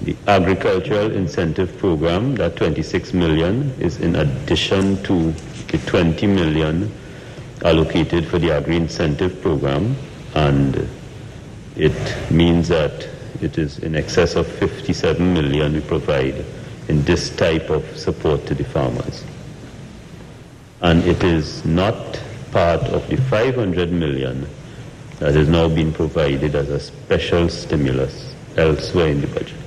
The agricultural incentive program, that 26 million, is in addition to the 20 million allocated for the agri incentive program, and it means that it is in excess of 57 million we provide in this type of support to the farmers. And it is not part of the 500 million that is now being provided as a special stimulus elsewhere in the budget.